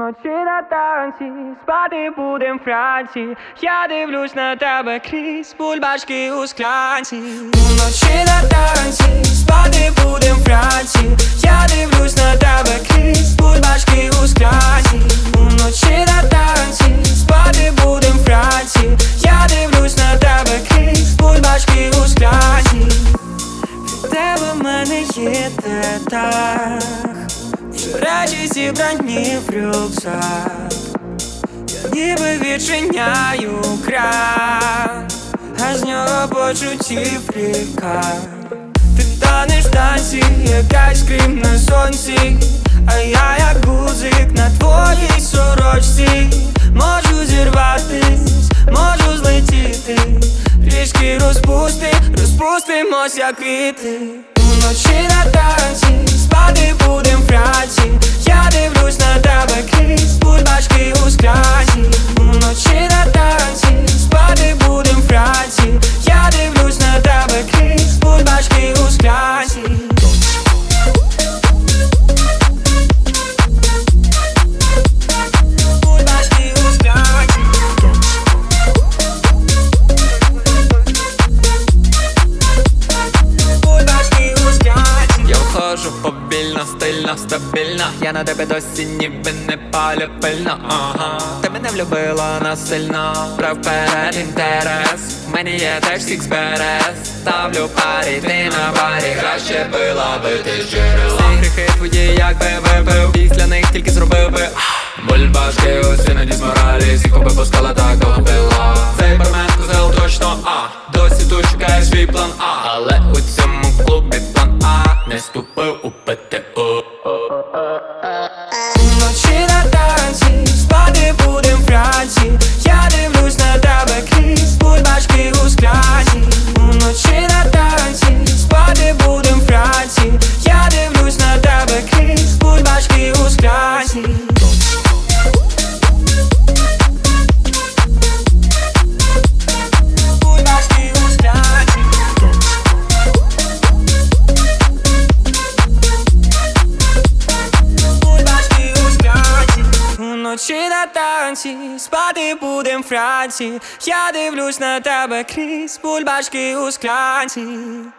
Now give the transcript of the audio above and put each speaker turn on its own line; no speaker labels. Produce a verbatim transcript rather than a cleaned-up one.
Уночі на танці, спати будем Франції. Я дивлюсь на тебе крізь бульбашки у склянці. Уночі на танці, спати будем Франції. Я дивлюсь на тебе крізь бульбашки у склянці. Уночі на танці, спати будем Франції. Я дивлюсь на тебе крізь бульбашки у склянці. Від тебе в мене є деталь, речі зібрані в рюкзак. Я ніби відчиняю кран, а з нього почуттів ріка. Ти танеш в танці, як айскрім на сонці, а я як гудзик на твоїй сорочці. Можу зірватись, можу злетіти, трішки розпусти, розпустимось як квіти. Уночі на танці, спати будем Франції. Я дивлюсь на тебе крізь бульбашки у склянці. Уночі на танці, спати будем Франції. Я дивлюсь на тебе крізь бульбашки у склянці. Бульбашки у склянці.
Хожу повільно, стильно, стабільно. Я на тебе досі ніби не палю пильно. Ага, ти мене влюбила насильно. Прав вперед інтерес, в мені є теж сікс берез. Ставлю парі, ти на барі, краще пила би ти з джерела. Всі гріхи твої як би випив, після них тільки зробив би бульбашки усі на дізморалі. Сіку би пускала, так допила. Цей бармен козел точно, а досі тут шукаєш свій план А. Але у цьому клубі план А не ступив у ПТУ.
Уночі на танці, спати будем Франції. Я дивлюсь на тебе крізь бульбашки у склянці. Уночі на танці, спати будем Франції. Я дивлюсь на тебе крізь бульбашки у склянці. Уночі на танці, спати будем Франції. Я дивлюсь на тебе крізь бульбашки у склянці.